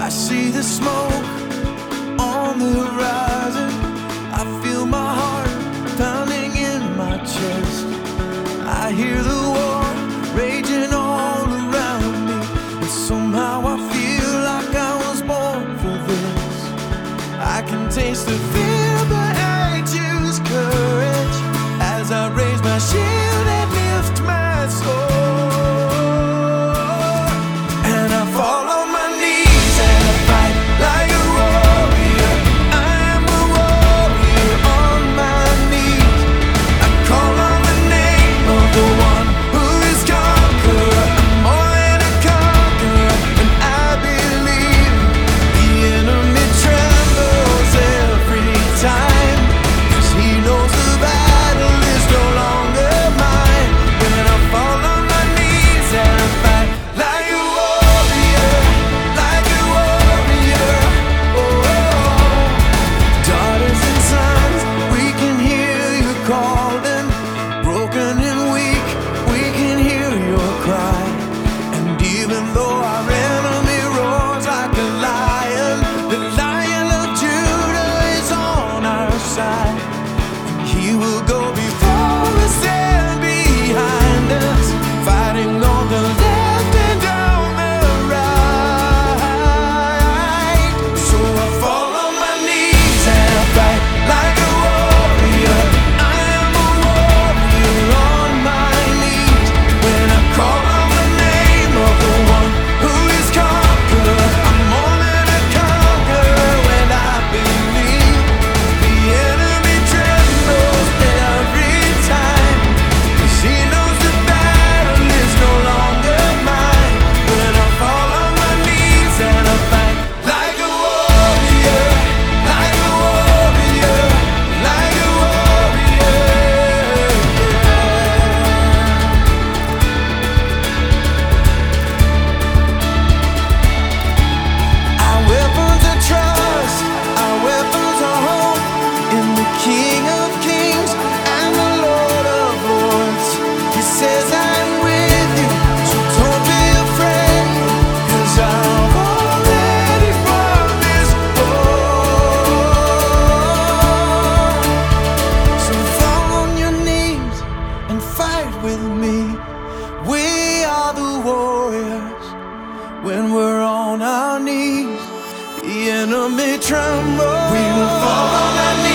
see the smoke on the horizon. I feel my heart pounding in my chest. I hear the war raging all around me, and somehow I feel like I was born for this. I can taste the fear, but I choose courage as I raise my shield and lift my sword. And I fall on my knees and I fight like a warrior. I am a warrior on my knees. I call on the name of the one who is conqueror. I'm more than a conqueror, and I believe the enemy trembles every time, 'cause he knows the battle is no longer mine. When I fall on my knees and I fight like a warrior, like a warrior. Oh, daughters and sons, we can hear you calling. Broken and weak, we can hear your cry. And even though our enemy roars like a lion, the Lion of Judah is on our side. He will go before us and behind us, fighting on the left and on the right. So I fall on my knees and I fight like a warrior. I am a warrior on my knees. When I call on the name of the one who is conqueror, I'm more than a conqueror. When I believe the enemy trembles every time, 'cause he knows the battle is no longer mine. When I fall on my knees and I fight like a warrior, like a warrior, like a warrior. Our weapons of trust, our weapons of hope, in the King of Kings and the Lord of Lords. He says I'm with you, so don't be afraid, 'cause I've already won this war. So fall on your knees and fight with me. We are the warriors. When we're on our knees, the enemy trembles. We will fall on our knees.